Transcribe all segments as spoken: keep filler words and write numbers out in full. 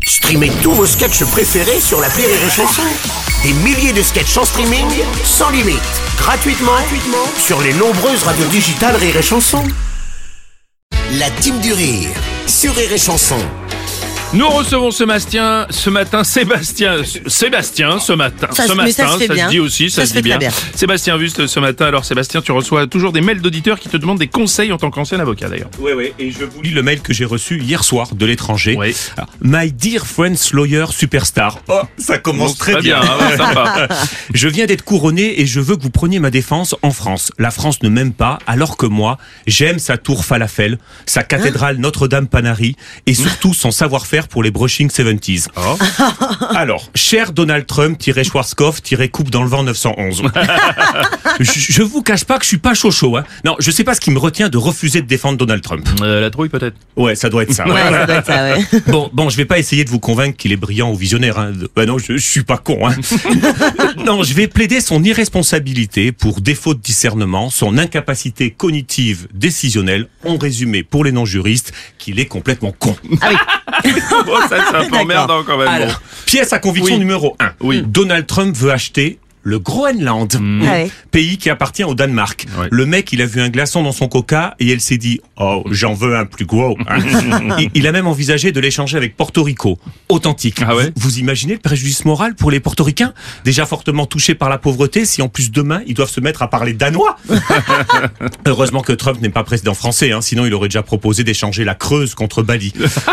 Streamez tous vos sketchs préférés sur l'appli Rire et Chanson. Des milliers de sketchs en streaming, sans limite, gratuitement, gratuitement sur les nombreuses radios digitales Rire et Chanson. La team du rire sur Rire et Chanson. Nous recevons Sébastien ce matin, Sébastien, Sébastien ce matin, ça, ce mais matin, ça se fait ça bien. se dit aussi, ça, ça se se dit fait bien. très bien. Sébastien Wust ce matin. Alors Sébastien, tu reçois toujours des mails d'auditeurs qui te demandent des conseils en tant qu'ancien avocat d'ailleurs. Oui, oui, et je vous lis le mail que j'ai reçu hier soir de l'étranger. Oui. Alors, My dear friends lawyer superstar. Oh, ça commence Bon, très bien. bien hein, ouais, sympa. Je viens d'être couronné et je veux que vous preniez ma défense en France. La France ne m'aime pas, alors que moi, j'aime sa tour falafel, sa cathédrale Notre-Dame Panari et surtout son savoir-faire pour les brushing soixante-dix. Oh. Alors, cher Donald Trump-Schwarzkopf-coupe dans le vent neuf cent onze. je, je vous cache pas que je suis pas chaud chaud. Hein. Non, je sais pas ce qui me retient de refuser de défendre Donald Trump. Euh, la trouille peut-être. Ouais, ça doit être ça. Ouais, ça doit être ça, ouais. Bon, bon, je vais pas essayer de vous convaincre qu'il est brillant ou visionnaire. Hein. Bah non, je, je suis pas con. Hein. Non, je vais plaider son irresponsabilité pour défaut de discernement, son incapacité cognitive décisionnelle. En résumé, pour les non-juristes, qu'il est complètement con. Ah oui. Bon, ça c'est un peu emmerdant quand même. Alors, pièce à conviction Oui. numéro un. Oui. Donald Trump veut acheter le Groenland, Mmh. Ah ouais. pays qui appartient au Danemark. Ouais. Le mec, il a vu un glaçon dans son coca et elle s'est dit « Oh, j'en veux un plus gros. Hein. » il, il a même envisagé de l'échanger avec Porto Rico. Authentique. Ah ouais. vous, vous imaginez le préjudice moral pour les portoricains, déjà fortement touchés par la pauvreté, si en plus demain, ils doivent se mettre à parler danois. Heureusement que Trump n'est pas président français, hein, sinon il aurait déjà proposé d'échanger la Creuse contre Bali.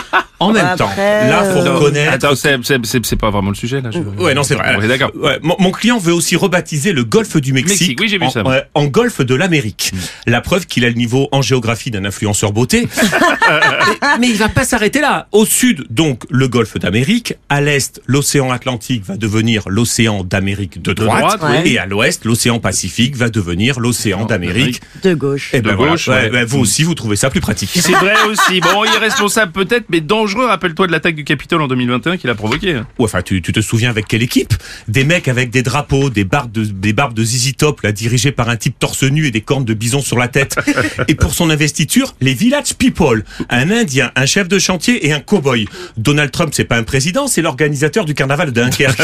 En même Après, temps, là, faut euh, reconnaître... Attends, c'est, c'est, c'est, c'est pas vraiment le sujet là. Je... Ouais, non, c'est vrai. Ouais, d'accord. Ouais, mon, mon client veut aussi rebaptiser le golfe du Mexique, Mexique, oui, j'ai vu en, ça. ouais, en golfe de l'Amérique. La preuve qu'il a le niveau en géographie d'un influenceur beauté. mais, mais il va pas s'arrêter là. Au sud, donc, le golfe d'Amérique. À l'est, l'océan Atlantique va devenir l'océan d'Amérique de droite. droite, oui. Et à l'ouest, l'océan Pacifique va devenir l'océan d'Amérique. De gauche. Et ben De voilà. gauche, Ouais, ouais. ouais, vous aussi, vous trouvez ça plus pratique. C'est vrai aussi. Bon, irresponsable peut-être, mais dangereux. Rappelle-toi de l'attaque du Capitole en deux mille vingt et un qu'il a provoqué. Ouais, enfin, tu, tu te souviens avec quelle équipe? Des mecs avec des drapeaux, des barbes de, des barbes de Zizi Top, là, dirigés par un type torse nu et des cornes de bison sur la tête. Et pour son investiture, les Village People. Un Indien, un chef de chantier et un cow-boy. Donald Trump, c'est pas un président, c'est l'organisateur du carnaval de Dunkerque.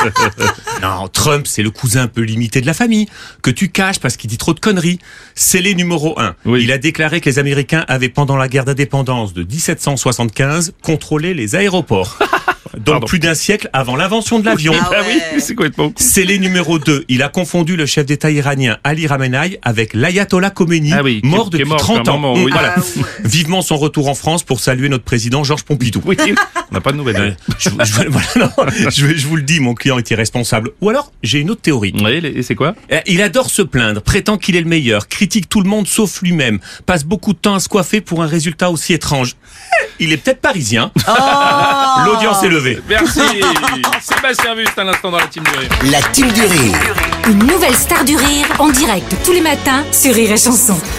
Non, Trump, c'est le cousin un peu limité de la famille, que tu caches parce qu'il dit trop de conneries. C'est les numéro un. Oui. Il a déclaré que les Américains avaient, pendant la guerre d'indépendance de dix-sept cent soixante-quinze, contrôlé les aéroports. Donc Pardon. plus d'un siècle avant l'invention de l'avion. Ah Ah ouais. oui, c'est complètement. C'est les numéro deux. Il a confondu le chef d'État iranien Ali Khamenei avec l'ayatollah Khomeini, Ah oui, qui- mort qui est depuis mort trente depuis un ans. moment, oui. Voilà. Ah ouais. Vivement son retour en France pour saluer notre président Georges Pompidou. Oui, on n'a pas de nouvelles. Je, vous- je- voilà, non, je, je vous le dis, mon client est irresponsable. Ou alors, j'ai une autre théorie. Oui, et c'est quoi? Euh, Il adore se plaindre, prétend qu'il est le meilleur, critique tout le monde sauf lui-même, passe beaucoup de temps à se coiffer pour un résultat aussi étrange. Il est peut-être parisien. Oh. L'audience est levée. Merci. Sébastien Wust à l'instant dans la team du rire. La team du rire. Une nouvelle star du rire en direct tous les matins sur Rire et Chanson.